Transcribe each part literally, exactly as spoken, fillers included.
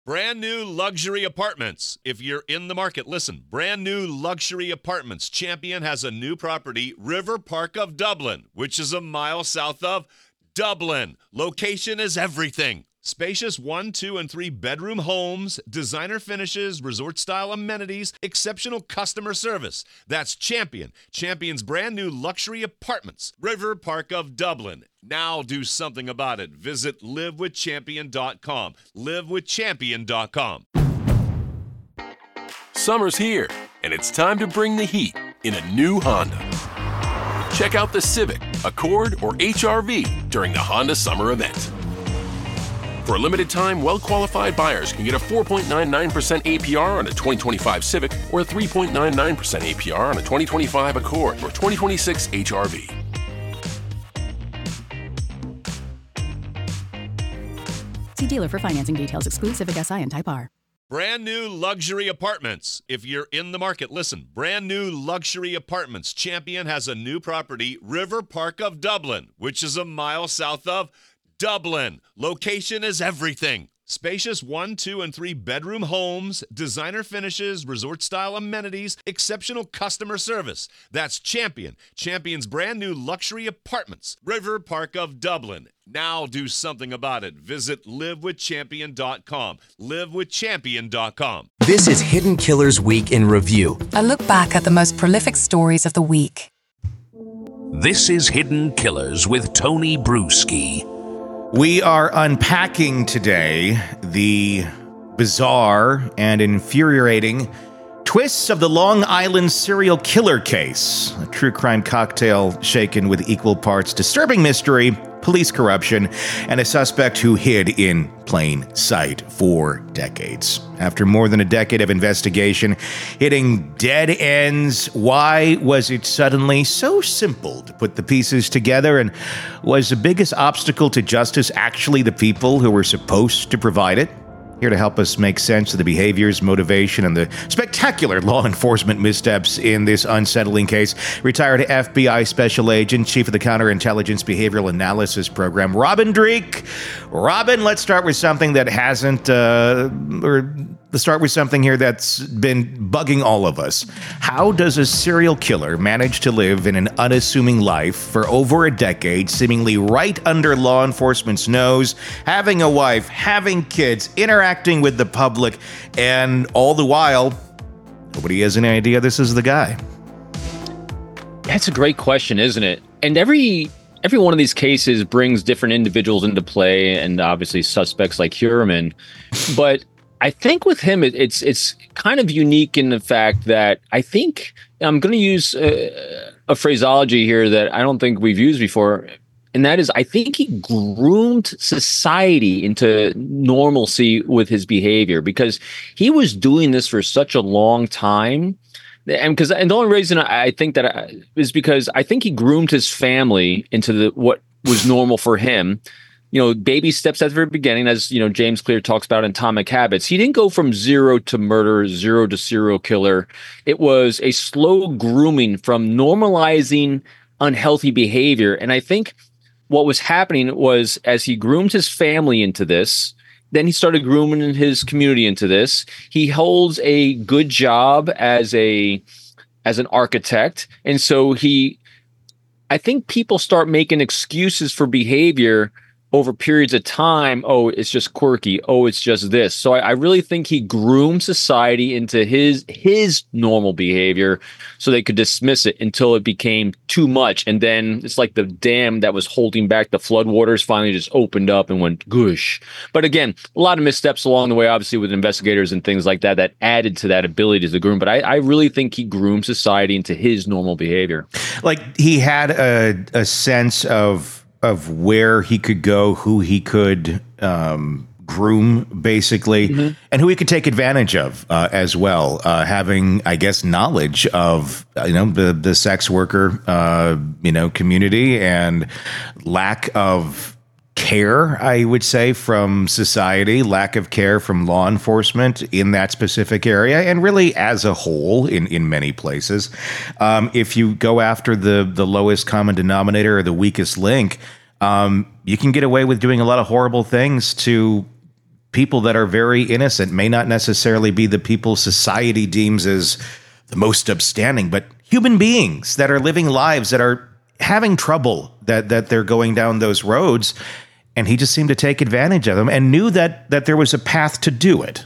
Brand new luxury apartments. If you're in the market, listen. Brand new luxury apartments. Champion has a new property, River Park of Dublin, which is a mile south of Dublin. Location is everything. Spacious one, two, and three bedroom homes, designer finishes, resort-style amenities, exceptional customer service. That's Champion. Champion's brand new luxury apartments. River Park of Dublin. Now do something about it. Visit live with champion dot com. live with champion dot com. Summer's here, and it's time to bring the heat in a new Honda. Check out the Civic, Accord, or H R V during the Honda Summer Event. For a limited time, well-qualified buyers can get a four point nine nine percent A P R on a twenty twenty-five Civic or a three point nine nine percent A P R on a twenty twenty-five Accord or twenty twenty-six H R V. See dealer for financing details. Exclude Civic S I and Type R. Brand new luxury apartments. If you're in the market, listen. Brand new luxury apartments. Champion has a new property, River Park of Dublin, which is a mile south of Dublin. Location is everything. Spacious one, two, and three bedroom homes, designer finishes, resort-style amenities, exceptional customer service. That's Champion. Champion's brand new luxury apartments. River Park of Dublin. Now do something about it. Visit live with champion dot com. live with champion dot com. This is Hidden Killers Week in Review. A look back at the most prolific stories of the week. This is Hidden Killers with Tony Bruschi. We are unpacking today the bizarre and infuriating twists of the Long Island serial killer case. A true crime cocktail shaken with equal parts disturbing mystery, police corruption, and a suspect who hid in plain sight for decades. After more than a decade of investigation, hitting dead ends, why was it suddenly so simple to put the pieces together? And was the biggest obstacle to justice actually the people who were supposed to provide it? Here to help us make sense of the behaviors, motivation, and the spectacular law enforcement missteps in this unsettling case, retired F B I Special Agent, Chief of the Counterintelligence Behavioral Analysis Program, Robin Dreeke. Robin, let's start with something that hasn't, uh, or let's start with something here that's been bugging all of us. How does a serial killer manage to live in an unassuming life for over a decade, seemingly right under law enforcement's nose, having a wife, having kids, interacting with the public, and all the while, nobody has any idea this is the guy? That's a great question, isn't it? And every every one of these cases brings different individuals into play, and obviously suspects like Heuermann. But I think with him, it, it's it's kind of unique in the fact that I think I'm going to use a, a phraseology here that I don't think we've used before. And that is, I think he groomed society into normalcy with his behavior, because he was doing this for such a long time. And because and the only reason I think that I, is because I think he groomed his family into the what was normal for him. You know, baby steps at the very beginning, as, you know, James Clear talks about in Atomic Habits. He didn't go from zero to murder, zero to serial killer. It was a slow grooming from normalizing unhealthy behavior. And I think what was happening was, as he groomed his family into this, then he started grooming his community into this. He holds a good job as a as an architect. And so he, I think people start making excuses for behavior over periods of time. Oh, it's just quirky. Oh, it's just this. So I, I really think he groomed society into his his normal behavior so they could dismiss it until it became too much. And then it's like the dam that was holding back the floodwaters finally just opened up and went goosh. But again, a lot of missteps along the way, obviously, with investigators and things like that, that added to that ability to groom. But I, I really think he groomed society into his normal behavior. Like, he had a, a sense of of where he could go, who he could um, groom, basically, mm-hmm. and who he could take advantage of uh, as well. Uh, having, I guess, knowledge of, you know, the, the sex worker, uh, you know, community, and lack of care, I would say, from society, lack of care from law enforcement in that specific area, and really as a whole in, in many places. Um, if you go after the, the lowest common denominator or the weakest link, um, you can get away with doing a lot of horrible things to people that are very innocent, may not necessarily be the people society deems as the most upstanding, but human beings that are living lives that are having trouble, that that they're going down those roads. And he just seemed to take advantage of them and knew that that there was a path to do it.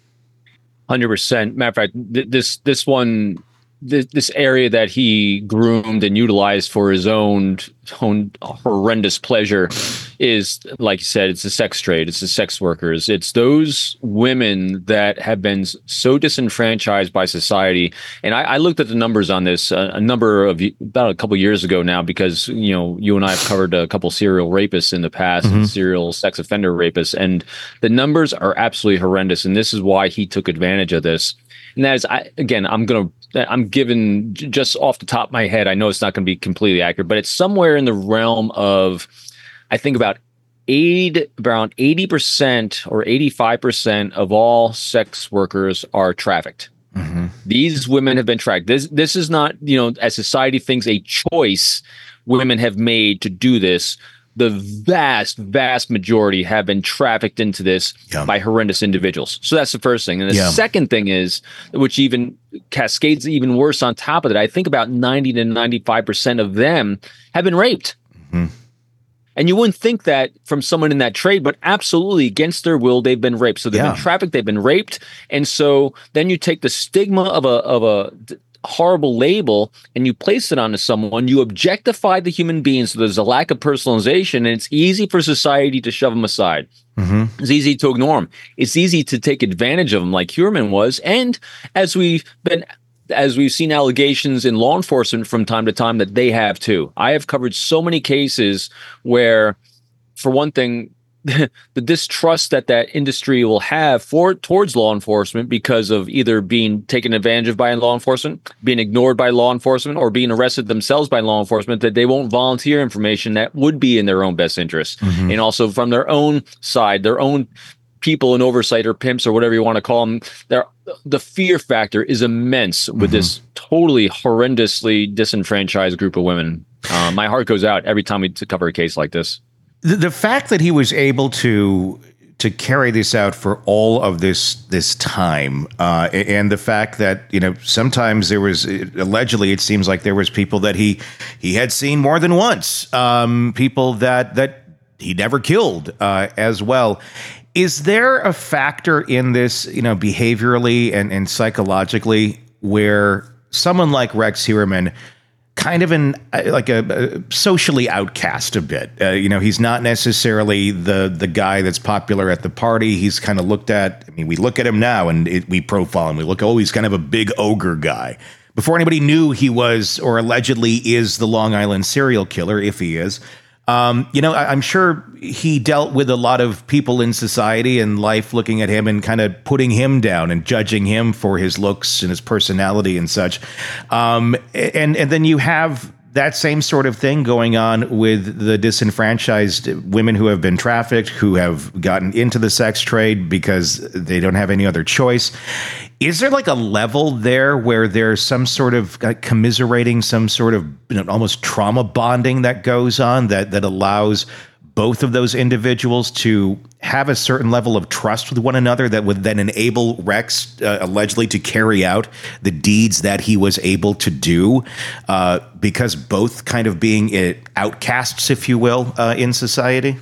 one hundred percent. Matter of fact, th- this this one, th- this area that he groomed and utilized for his own, own horrendous pleasure is, like you said, it's the sex trade. It's the sex workers. It's those women that have been so disenfranchised by society. And I, I looked at the numbers on this uh, a number of about a couple years ago now, because you know you and I have covered a couple serial rapists in the past, mm-hmm. and serial sex offender rapists, and the numbers are absolutely horrendous. And this is why he took advantage of this. And that is, I, again, I'm gonna. I'm given just off the top of my head. I know it's not going to be completely accurate, but it's somewhere in the realm of, I think about eight, around eighty percent or eighty-five percent of all sex workers are trafficked. Mm-hmm. These women have been tracked. This this is not, you know, as society thinks, a choice women have made to do this. The vast, vast majority have been trafficked into this yeah. by horrendous individuals. So that's the first thing. And the yeah. second thing is, which even cascades even worse on top of that, I think about ninety to ninety-five percent of them have been raped. Mm-hmm. And you wouldn't think that from someone in that trade, but absolutely against their will, they've been raped. So they've yeah. been trafficked, they've been raped. And so then you take the stigma of a of a horrible label and you place it onto someone, you objectify the human being, so there's a lack of personalization, and it's easy for society to shove them aside. Mm-hmm. It's easy to ignore them. It's easy to take advantage of them, like Heuermann was. And as we've been, as we've seen allegations in law enforcement from time to time, that they have too. I have covered so many cases where, for one thing, the distrust that that industry will have for towards law enforcement because of either being taken advantage of by law enforcement, being ignored by law enforcement, or being arrested themselves by law enforcement, that they won't volunteer information that would be in their own best interest. Mm-hmm. And also from their own side, their own people in oversight or pimps or whatever you want to call them, the fear factor is immense with mm-hmm. this totally horrendously disenfranchised group of women. Uh, my heart goes out every time we cover a case like this. The, the fact that he was able to to carry this out for all of this this time, uh, and the fact that, you know, sometimes there was, allegedly, it seems like there was people that he he had seen more than once, um, people that that he never killed uh, as well. Is there a factor in this, you know, behaviorally and, and psychologically, where someone like Rex Heuermann, kind of an like a, a socially outcast a bit. Uh, you know, he's not necessarily the the guy that's popular at the party. He's kind of looked at. I mean, we look at him now and it, we profile him. We look, oh, he's kind of a big ogre guy. Before anybody knew he was, or allegedly is, the Long Island serial killer, if he is. Um, you know, I, I'm sure he dealt with a lot of people in society and life looking at him and kind of putting him down and judging him for his looks and his personality and such. Um, and, and then you have that same sort of thing going on with the disenfranchised women who have been trafficked, who have gotten into the sex trade because they don't have any other choice. Is there like a level there where there's some sort of uh, commiserating, some sort of, you know, almost trauma bonding that goes on that that allows both of those individuals to have a certain level of trust with one another that would then enable Rex uh, allegedly to carry out the deeds that he was able to do, uh, because both kind of being it, outcasts, if you will, uh, in society?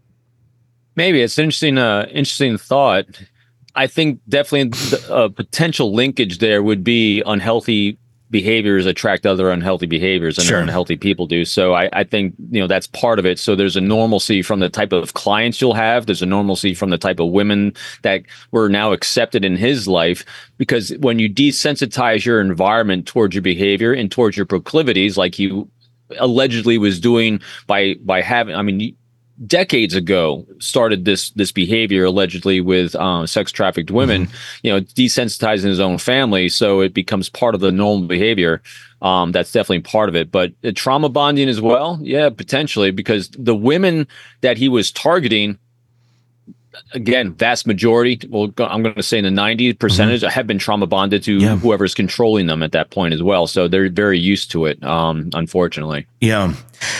Maybe it's an interesting, uh, interesting thought. I think definitely a potential linkage there would be unhealthy behaviors attract other unhealthy behaviors, and sure. unhealthy people do. So I, I think, you know, that's part of it. So there's a normalcy from the type of clients you'll have. There's a normalcy from the type of women that were now accepted in his life, because when you desensitize your environment towards your behavior and towards your proclivities, like he allegedly was doing by by having, I mean, decades ago started this this behavior allegedly with um, sex trafficked women, mm-hmm. you know, desensitizing his own family, so it becomes part of the normal behavior. Um, that's definitely part of it. But uh, trauma bonding as well, yeah, potentially, because the women that he was targeting again, vast majority, well, I'm going to say in the ninety percentage, mm-hmm. have been trauma bonded to yeah. whoever's controlling them at that point as well. So they're very used to it, um, unfortunately. Yeah.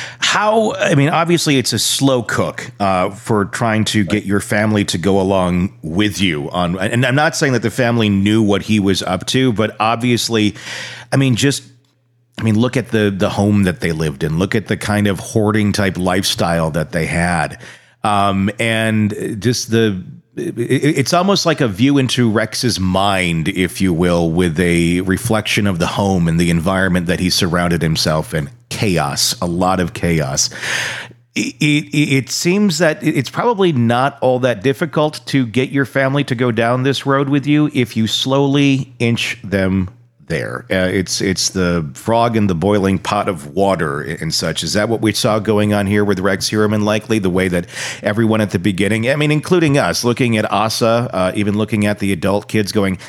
How, I mean, obviously it's a slow cook uh, for trying to get your family to go along with you on, and I'm not saying that the family knew what he was up to, but obviously, I mean, just, I mean, look at the the home that they lived in. Look at the kind of hoarding type lifestyle that they had. Um, and just the, it, it's almost like a view into Rex's mind, if you will, with a reflection of the home and the environment that he surrounded himself in. Chaos, a lot of chaos. It, it, it seems that it's probably not all that difficult to get your family to go down this road with you if you slowly inch them there. Uh, it's it's the frog in the boiling pot of water and such. Is that what we saw going on here with Rex Heuermann? Likely the way that everyone at the beginning, I mean, including us, looking at Asa, uh, even looking at the adult kids going,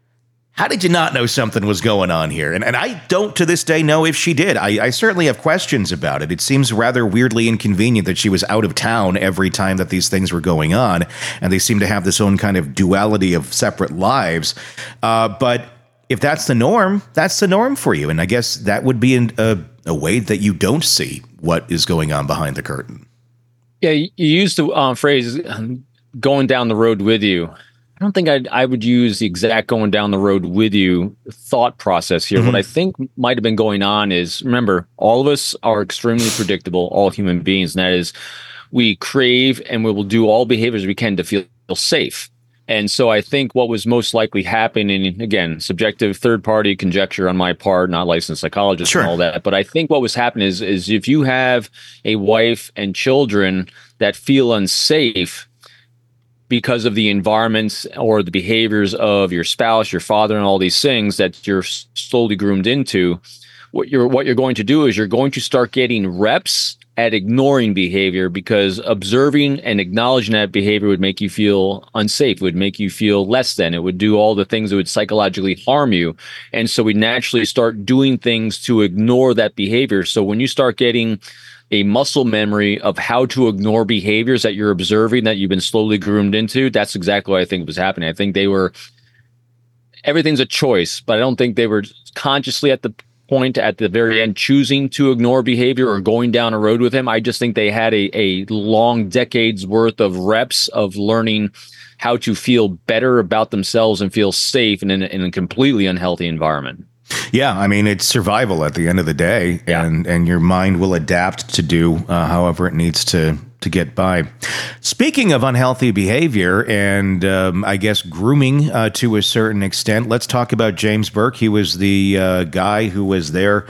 how did you not know something was going on here? And and I don't to this day know if she did. I, I certainly have questions about it. It seems rather weirdly inconvenient that she was out of town every time that these things were going on. And they seem to have this own kind of duality of separate lives. Uh, but if that's the norm, that's the norm for you. And I guess that would be in a, a way that you don't see what is going on behind the curtain. Yeah, you used the um, phrase um, going down the road with you. I don't think I'd, I would use the exact going down the road with you thought process here. Mm-hmm. What I think might have been going on is, remember, all of us are extremely predictable, all human beings. And that is, we crave and we will do all behaviors we can to feel safe. And so I think what was most likely happening, again, subjective third-party conjecture on my part, not licensed psychologist sure. and all that, but I think what was happening is, is if you have a wife and children that feel unsafe because of the environments or the behaviors of your spouse, your father, and all these things that you're slowly groomed into, what you're what you're going to do is you're going to start getting reps at ignoring behavior, because observing and acknowledging that behavior would make you feel unsafe, would make you feel less than, it would do all the things that would psychologically harm you. And so we naturally start doing things to ignore that behavior. So when you start getting a muscle memory of how to ignore behaviors that you're observing that you've been slowly groomed into, that's exactly what I think was happening. I think they were, everything's a choice, but I don't think they were consciously at the point at the very end choosing to ignore behavior or going down a road with him. I just think they had a, a long decades worth of reps of learning how to feel better about themselves and feel safe in, in, in a completely unhealthy environment. Yeah, I mean, it's survival at the end of the day, yeah. and, and your mind will adapt to do uh, however it needs to to get by. Speaking of unhealthy behavior and um, I guess grooming uh, to a certain extent, let's talk about James Burke. He was the uh, guy who was there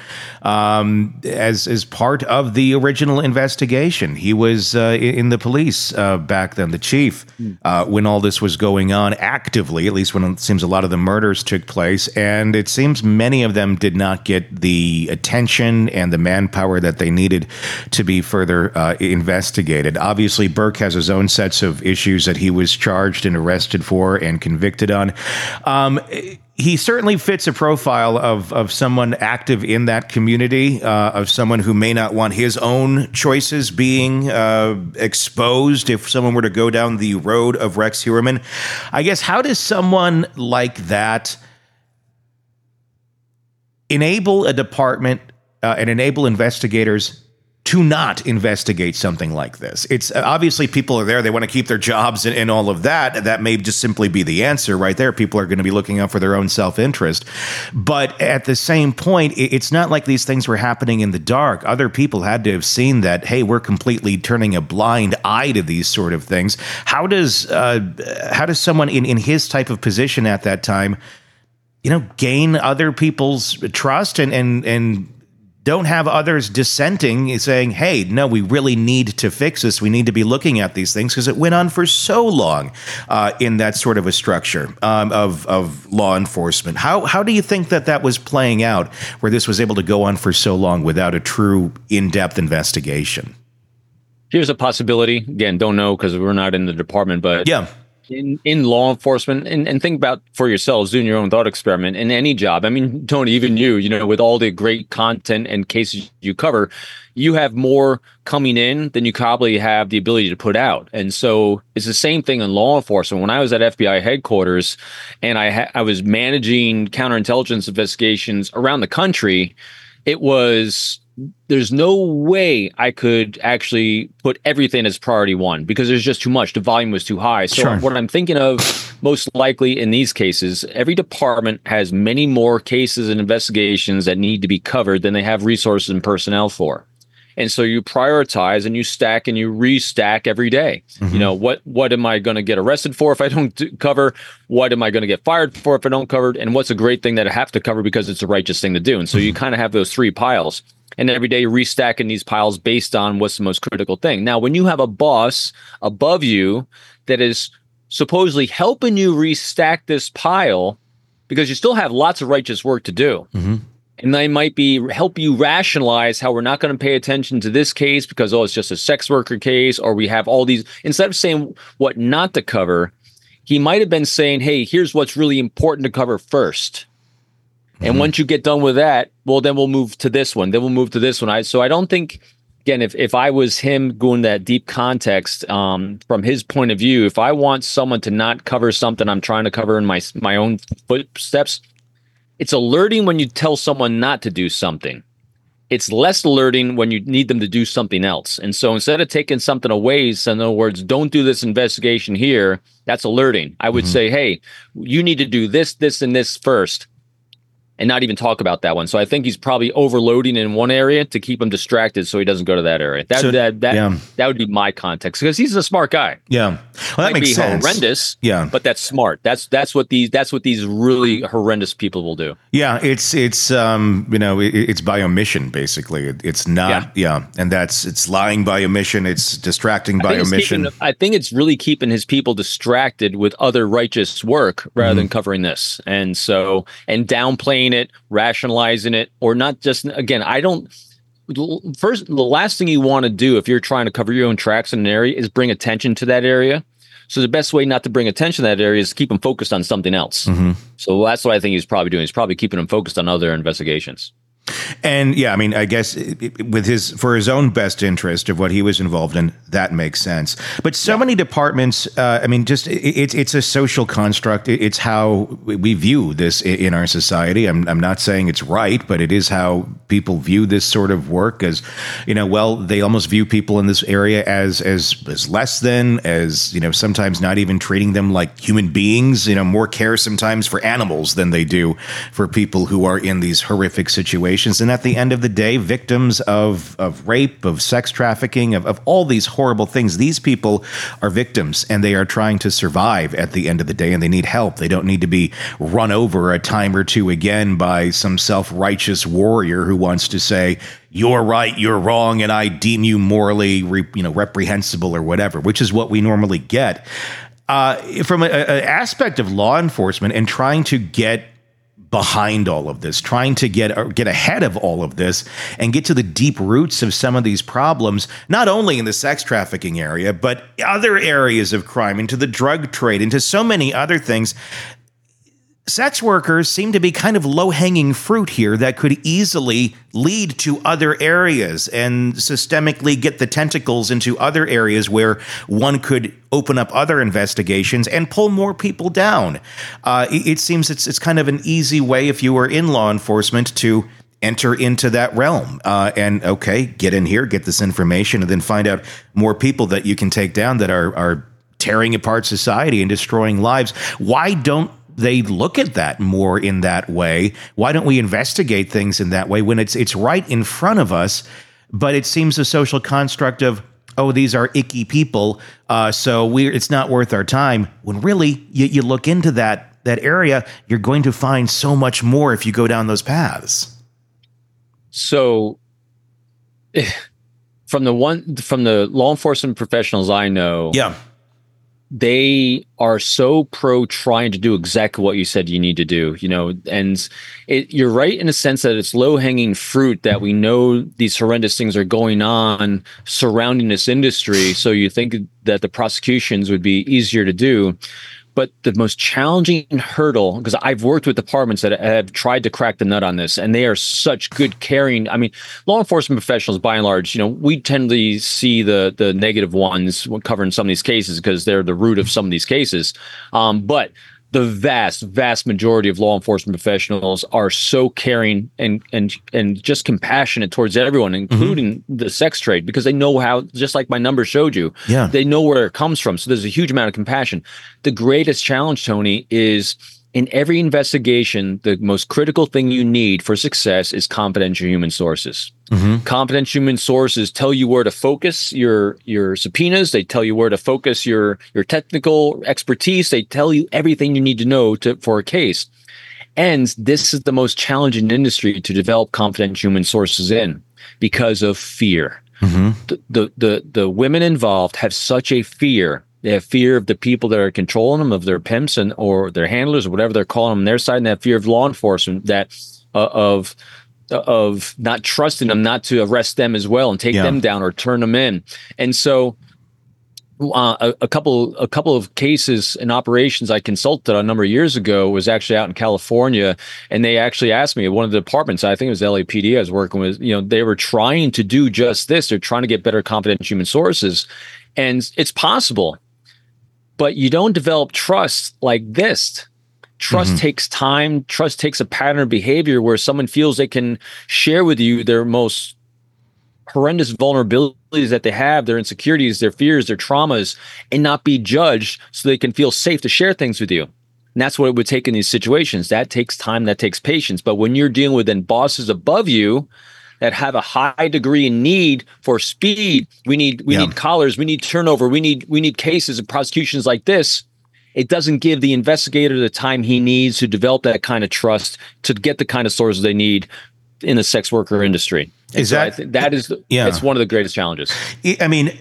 um, as as part of the original investigation. He was uh, in the police uh, back then, the chief, uh, when all this was going on actively, at least when it seems a lot of the murders took place. And it seems many of them did not get the attention and the manpower that they needed to be further uh, investigated. Obviously, Burke has his own sets of issues that he was charged and arrested for and convicted on. Um, he certainly fits a profile of, of someone active in that community, uh, of someone who may not want his own choices being uh, exposed if someone were to go down the road of Rex Heuermann. I guess, how does someone like that enable a department uh, and enable investigators to not investigate something like this? It's uh, obviously people are there. They want to keep their jobs and, and all of that. That may just simply be the answer right there. People are going to be looking out for their own self-interest. But at the same point, it, it's not like these things were happening in the dark. Other people had to have seen that, hey, we're completely turning a blind eye to these sort of things. How does uh, how does someone in, in his type of position at that time, you know, gain other people's trust and and and don't have others dissenting, saying, hey, no, we really need to fix this. We need to be looking at these things, because it went on for so long uh, in that sort of a structure um, of, of law enforcement. How how do you think that that was playing out, where this was able to go on for so long without a true in-depth investigation? Here's a possibility. Again, don't know because we're not in the department, but yeah. in, in law enforcement, and, and think about for yourselves, doing your own thought experiment in any job. I mean, Tony, even you, you know, with all the great content and cases you cover, you have more coming in than you probably have the ability to put out. And so it's the same thing in law enforcement. When I was at F B I headquarters and I ha- I was managing counterintelligence investigations around the country, it was, there's no way I could actually put everything as priority one because there's just too much. The volume was too high. So Sure. what I'm thinking of most likely in these cases, every department has many more cases and investigations that need to be covered than they have resources and personnel for. And so you prioritize and you stack and you restack every day. Mm-hmm. You know, what what am I going to get arrested for if I don't do, cover? What am I going to get fired for if I don't cover? And what's a great thing that I have to cover because it's the righteous thing to do? And so mm-hmm. you kind of have those three piles. And every day you're restacking these piles based on what's the most critical thing. Now, when you have a boss above you that is supposedly helping you restack this pile, because you still have lots of righteous work to do. Mm-hmm. And they might be help you rationalize how we're not going to pay attention to this case because, oh, it's just a sex worker case, or we have all these. Instead of saying what not to cover, he might have been saying, hey, here's what's really important to cover first. Mm-hmm. And once you get done with that, well, then we'll move to this one. Then we'll move to this one. I, so I don't think, again, if, if I was him going that deep context um, from his point of view, if I want someone to not cover something I'm trying to cover in my my own footsteps, it's alerting when you tell someone not to do something. It's less alerting when you need them to do something else. And so instead of taking something away, so in other words, don't do this investigation here, that's alerting. I would mm-hmm. say, hey, you need to do this, this, and this first, and not even talk about that one. So I think he's probably overloading in one area to keep him distracted so he doesn't go to that area. That so, that that, yeah. that would be my context, because he's a smart guy. Yeah. Well, that Might makes be sense. Horrendous. Yeah. But that's smart. That's that's what these that's what these really horrendous people will do. Yeah, it's it's um you know it, it's by omission basically. It, it's not yeah. yeah, and that's it's lying by omission. It's distracting by omission. Keeping, I think it's really keeping his people distracted with other righteous work rather mm-hmm. than covering this, and so and downplaying it, rationalizing it, or not just again. I don't. First, the last thing you want to do if you're trying to cover your own tracks in an area is bring attention to that area. So the best way not to bring attention to that area is keep them focused on something else. Mm-hmm. So that's what I think he's probably doing. He's probably keeping them focused on other investigations. And yeah, I mean, I guess with his for his own best interest of what he was involved in, that makes sense. But so yeah. many departments, uh, I mean, just it's it's a social construct. It's how we view this in our society. I'm I'm not saying it's right, but it is how people view this sort of work. As you know, well, they almost view people in this area as as as less than, as you know, sometimes not even treating them like human beings. You know, more care sometimes for animals than they do for people who are in these horrific situations. And at the end of the day, victims of, of rape, of sex trafficking, of, of all these horrible things, these people are victims, and they are trying to survive at the end of the day, and they need help. They don't need to be run over a time or two again by some self-righteous warrior who wants to say, you're right, you're wrong, and I deem you morally re, you know, reprehensible or whatever, which is what we normally get. Uh, from an aspect of law enforcement and trying to get behind all of this, trying to get get ahead of all of this and get to the deep roots of some of these problems, not only in the sex trafficking area, but other areas of crime, into the drug trade, into so many other things. Sex workers seem to be kind of low-hanging fruit here that could easily lead to other areas and systemically get the tentacles into other areas where one could open up other investigations and pull more people down. Uh, it, it seems it's it's kind of an easy way, if you were in law enforcement, to enter into that realm uh, and, okay, get in here, get this information, and then find out more people that you can take down that are are tearing apart society and destroying lives. Why don't they look at that more in that way? Why don't we investigate things in that way when it's it's right in front of us? But it seems a social construct of, oh, these are icky people, uh, so we it's not worth our time. When really, you, you look into that that area, you're going to find so much more if you go down those paths. So, from the one from the law enforcement professionals I know, yeah. they are so pro trying to do exactly what you said you need to do, you know, and it, you're right in a sense that it's low hanging fruit that we know these horrendous things are going on surrounding this industry. So you think that the prosecutions would be easier to do. But the most challenging hurdle, because I've worked with departments that have tried to crack the nut on this, and they are such good caring. I mean, law enforcement professionals, by and large, you know, we tend to see the the negative ones covering some of these cases because they're the root of some of these cases. Um, but the vast, vast majority of law enforcement professionals are so caring and and and just compassionate towards everyone, including mm-hmm. the sex trade, because they know how, just like my numbers showed you, yeah. they know where it comes from. So there's a huge amount of compassion. The greatest challenge, Tony, is in every investigation, the most critical thing you need for success is confidential human sources. Mm-hmm. Confidential human sources tell you where to focus your your subpoenas. They tell you where to focus your your technical expertise. They tell you everything you need to know to, for a case. And this is the most challenging industry to develop confidential human sources in because of fear. Mm-hmm. The, the the the women involved have such a fear. They have fear of the people that are controlling them, of their pimps and or their handlers or whatever they're calling them on their side, and they have fear of law enforcement, that uh, of of not trusting them, not to arrest them as well and take yeah. them down or turn them in. And so uh, a, a couple a couple of cases and operations I consulted a number of years ago was actually out in California, and they actually asked me, one of the departments, I think it was L A P D I was working with, you know, they were trying to do just this. They're trying to get better confidential human sources, and it's possible. But you don't develop trust like this. Trust mm-hmm. takes time. Trust takes a pattern of behavior where someone feels they can share with you their most horrendous vulnerabilities that they have, their insecurities, their fears, their traumas, and not be judged, so they can feel safe to share things with you. And that's what it would take in these situations. That takes time. That takes patience. But when you're dealing with then bosses above you that have a high degree in need for speed, we need we yeah. need collars, we need turnover, we need we need cases and prosecutions like this. It doesn't give the investigator the time he needs to develop that kind of trust to get the kind of sources they need in the sex worker industry. And is so that I think that is the, yeah. it's one of the greatest challenges. I mean,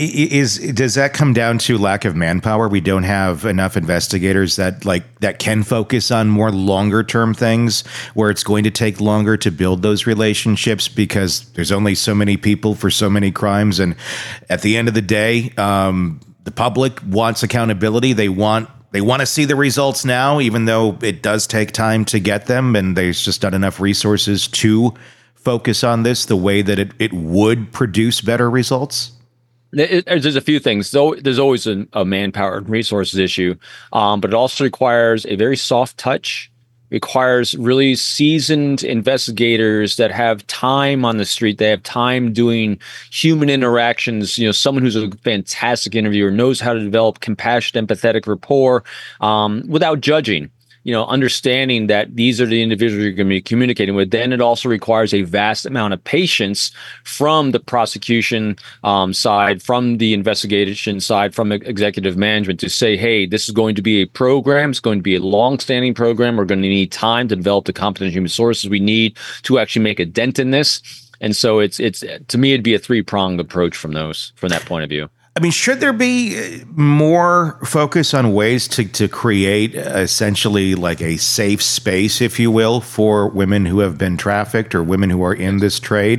is does that come down to lack of manpower? We don't have enough investigators that like that can focus on more longer term things where it's going to take longer to build those relationships because there's only so many people for so many crimes. And at the end of the day, um, the public wants accountability. They want they want to see the results now, even though it does take time to get them. And there's just not enough resources to focus on this the way that it, it would produce better results. It, it, there's a few things. So there's always a, a manpower and resources issue, um, but it also requires a very soft touch. Requires really seasoned investigators that have time on the street. They have time doing human interactions. You know, someone who's a fantastic interviewer, knows how to develop compassionate, empathetic rapport um, without judging. You know, understanding that these are the individuals you're going to be communicating with. Then it also requires a vast amount of patience from the prosecution um, side, from the investigation side, from executive management to say, hey, this is going to be a program. It's going to be a long-standing program. We're going to need time to develop the competent human sources we need to actually make a dent in this. And so it's, it's to me, it'd be a three-pronged approach from those, from that point of view. I mean, should there be more focus on ways to, to create essentially like a safe space, if you will, for women who have been trafficked or women who are in this trade,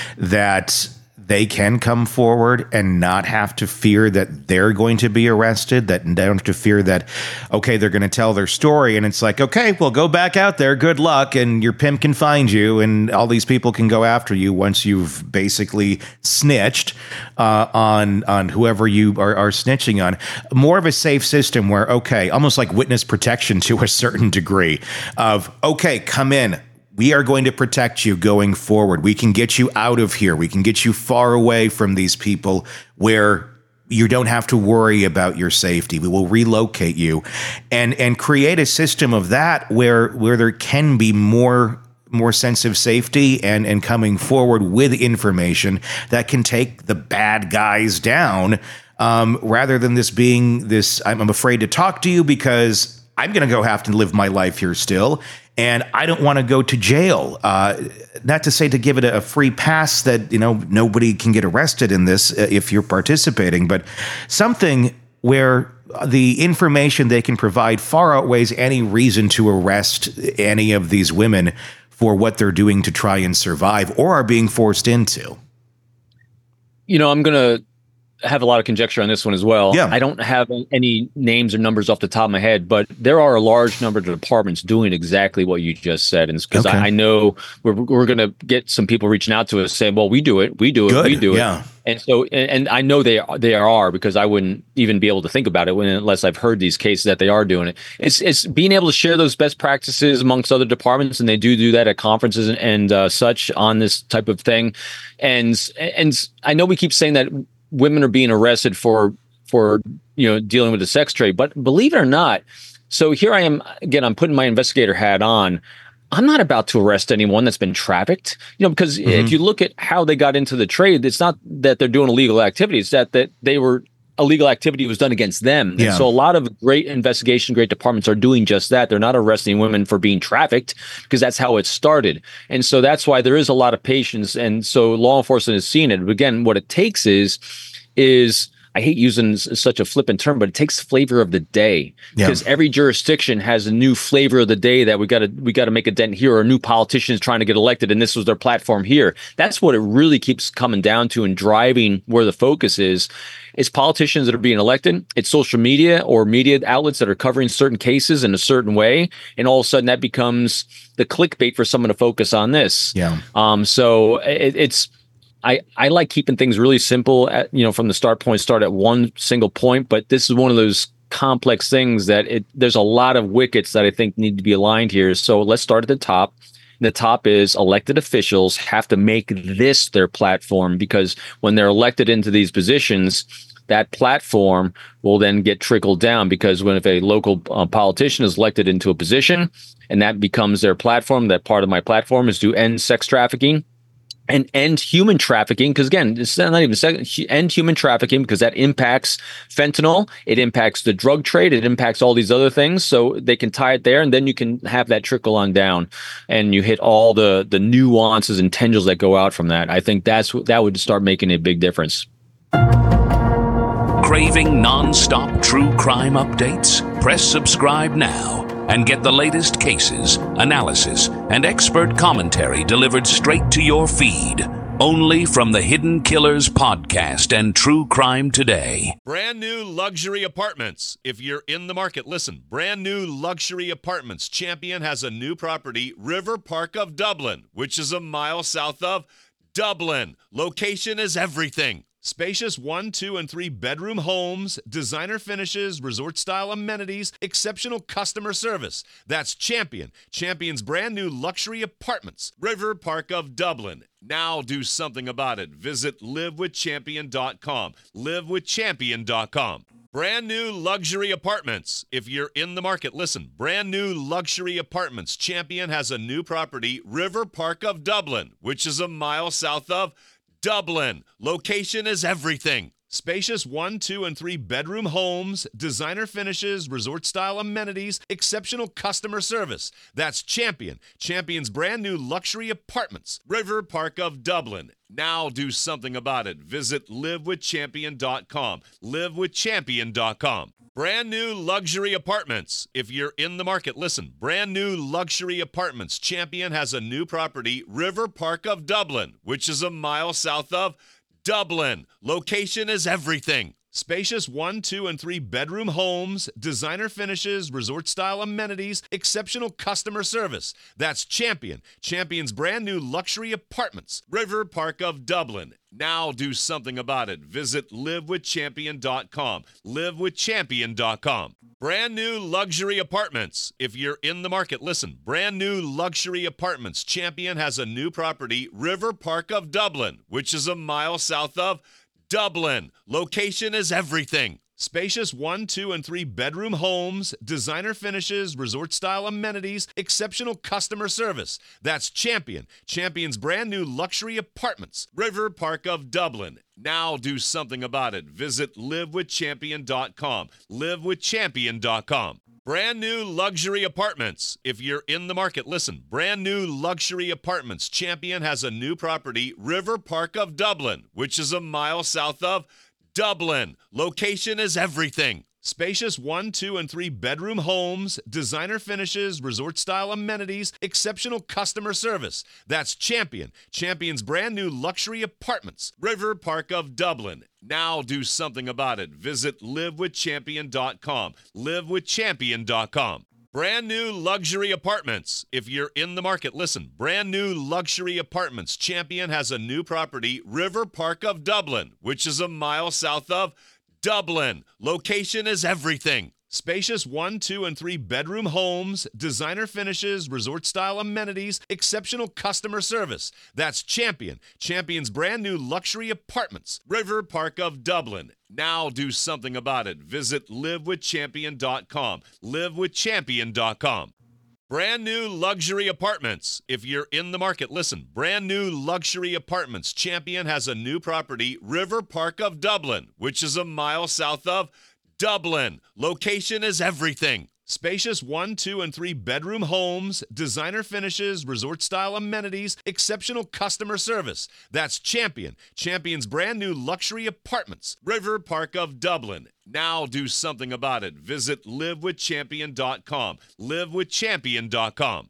that they can come forward and not have to fear that they're going to be arrested, that they don't have to fear that, okay, they're going to tell their story. And it's like, okay, well, go back out there. Good luck. And your pimp can find you. And all these people can go after you once you've basically snitched uh, on on whoever you are, are snitching on. More of a safe system where, okay, almost like witness protection to a certain degree of, okay, come in. We are going to protect you going forward. We can get you out of here. We can get you far away from these people where you don't have to worry about your safety. We will relocate you and and create a system of that where where there can be more more sense of safety and, and coming forward with information that can take the bad guys down um, rather than this being this, I'm, I'm afraid to talk to you because I'm going to go have to live my life here still. And I don't want to go to jail. Uh, not to say to give it a, a free pass that, you know, nobody can get arrested in this uh, if you're participating, but something where the information they can provide far outweighs any reason to arrest any of these women for what they're doing to try and survive or are being forced into. You know, I'm going to have a lot of conjecture on this one as well. Yeah. I don't have any names or numbers off the top of my head, but there are a large number of departments doing exactly what you just said. And because Okay. I, I know we're, we're going to get some people reaching out to us saying, well, we do it, we do it, Good. we do it. Yeah. And so, and, and I know they are, they are because I wouldn't even be able to think about it when, unless I've heard these cases that they are doing it. It's it's being able to share those best practices amongst other departments, and they do do that at conferences and, and uh, such on this type of thing. And and I know we keep saying that women are being arrested for for you know dealing with the sex trade, but believe it or not, so here I am again. I'm putting my investigator hat on. I'm not about to arrest anyone that's been trafficked, you know, because mm-hmm. if you look at how they got into the trade, it's not that they're doing illegal activity. It's that, that they were illegal activity was done against them. Yeah. And so a lot of great investigation, great departments are doing just that. They're not arresting women for being trafficked because that's how it started. And so that's why there is a lot of patience. And so law enforcement is seeing it. But again, what it takes is, is I hate using such a flippant term, but it takes flavor of the day because yeah. every jurisdiction has a new flavor of the day that we got to we got to make a dent here, or a new politician is trying to get elected, and this was their platform here. That's what it really keeps coming down to and driving where the focus is. It's politicians that are being elected. It's social media or media outlets that are covering certain cases in a certain way, and all of a sudden that becomes the clickbait for someone to focus on this. Yeah. Um. So it, it's. I, I like keeping things really simple at, you know, from the start point, start at one single point, but this is one of those complex things that it, there's a lot of wickets that I think need to be aligned here. So let's start at the top. The top is elected officials have to make this their platform, because when they're elected into these positions, that platform will then get trickled down, because when if a local uh, politician is elected into a position and that becomes their platform, that part of my platform is to end sex trafficking and end human trafficking, because again, it's not even second, end human trafficking, because that impacts fentanyl, it impacts the drug trade, it impacts all these other things. So they can tie it there, and then you can have that trickle on down, and you hit all the the nuances and tendrils that go out from that. I think that's that would start making a big difference. Craving non-stop true crime updates? Press subscribe now and get the latest cases, analysis, and expert commentary delivered straight to your feed. Only from the Hidden Killers podcast and True Crime Today. Brand new luxury apartments. If you're in the market, listen. Brand new luxury apartments. Champion has a new property, River Park of Dublin, which is a mile south of Dublin. Location is everything. Spacious one, two, and three bedroom homes, designer finishes, resort-style amenities, exceptional customer service. That's Champion. Champion's brand new luxury apartments. River Park of Dublin. Now do something about it. Visit live with champion dot com. live with champion dot com. Brand new luxury apartments. If you're in the market, listen. Brand new luxury apartments. Champion has a new property, River Park of Dublin, which is a mile south of Dublin. Location is everything. Spacious one, two, and three bedroom homes, designer finishes, resort-style amenities, exceptional customer service. That's Champion. Champion's brand new luxury apartments. River Park of Dublin. Now do something about it. Visit live with champion dot com. live with champion dot com. Brand new luxury apartments. If you're in the market, listen. Brand new luxury apartments. Champion has a new property, River Park of Dublin, which is a mile south of Dublin. Location is everything. Spacious one, two, and three bedroom homes, designer finishes, resort-style amenities, exceptional customer service. That's Champion. Champion's brand new luxury apartments. River Park of Dublin. Now do something about it. Visit live with champion dot com. live with champion dot com. Brand new luxury apartments. If you're in the market, listen. Brand new luxury apartments. Champion has a new property, River Park of Dublin, which is a mile south of Dublin. Location is everything. Spacious one, two, and three bedroom homes, designer finishes, resort-style amenities, exceptional customer service. That's Champion. Champion's brand new luxury apartments. River Park of Dublin. Now do something about it. Visit live with champion dot com. live with champion dot com. Brand new luxury apartments. If you're in the market, listen. Brand new luxury apartments. Champion has a new property, River Park of Dublin, which is a mile south of Dublin. Location is everything. Spacious one, two, and three bedroom homes, designer finishes, resort-style amenities, exceptional customer service. That's Champion. Champion's brand new luxury apartments. River Park of Dublin. Now do something about it. Visit live with champion dot com. live with champion dot com. Brand new luxury apartments. If you're in the market, listen. Brand new luxury apartments. Champion has a new property, River Park of Dublin, which is a mile south of Dublin. Location is everything. Spacious one, two, and three bedroom homes, designer finishes, resort-style amenities, exceptional customer service. That's Champion. Champion's brand new luxury apartments. River Park of Dublin. Now do something about it. Visit live with champion dot com. live with champion dot com. Brand new luxury apartments. If you're in the market, listen. Brand new luxury apartments. Champion has a new property, River Park of Dublin, which is a mile south of Dublin. Location is everything. Spacious one, two, and three bedroom homes, designer finishes, resort-style amenities, exceptional customer service. That's Champion. Champion's brand new luxury apartments. River Park of Dublin. Now do something about it. Visit live with champion dot com. live with champion dot com.